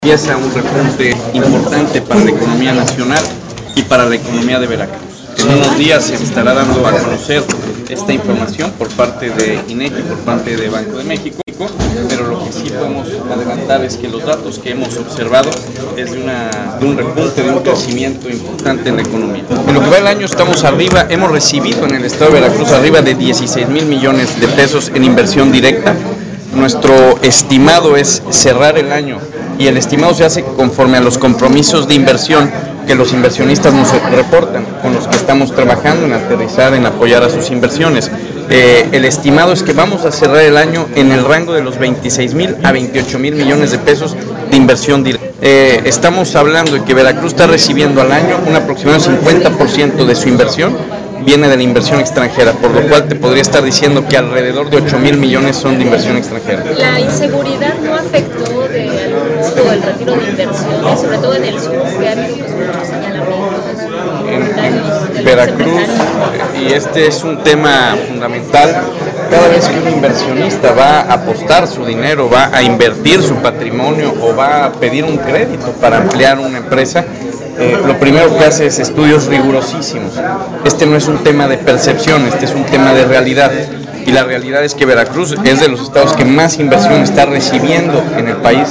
Empieza un repunte importante para la economía nacional y para la economía de Veracruz. En unos días se estará dando a conocer esta información por parte de INEGI, por parte de Banco de México, pero lo que sí podemos adelantar es que los datos que hemos observado es de un repunte, de un crecimiento importante en la economía. En lo que va el año estamos arriba, hemos recibido en el estado de Veracruz arriba de 16,000 millones de pesos en inversión directa. Nuestro estimado es cerrar el año y el estimado se hace conforme a los compromisos de inversión que los inversionistas nos reportan, con los que estamos trabajando en aterrizar, en apoyar a sus inversiones. El estimado es que vamos a cerrar el año en el rango de los 26,000 a 28,000 millones de pesos de inversión directa. Estamos hablando de que Veracruz está recibiendo al año un aproximado 50% de su inversión viene de la inversión extranjera, por lo cual te podría estar diciendo que alrededor de 8,000 millones son de inversión extranjera. ¿La inseguridad no afectó de algún modo el retiro de inversiones, sobre todo en el sur, que ha habido muchos señalamientos? En Veracruz, y este es un tema fundamental, cada vez que un inversionista va a apostar su dinero, va a invertir su patrimonio o va a pedir un crédito para ampliar una empresa, lo primero que hace es estudios rigurosísimos. Este no es un tema de percepción, este es un tema de realidad. Y la realidad es que Veracruz es de los estados que más inversión está recibiendo en el país.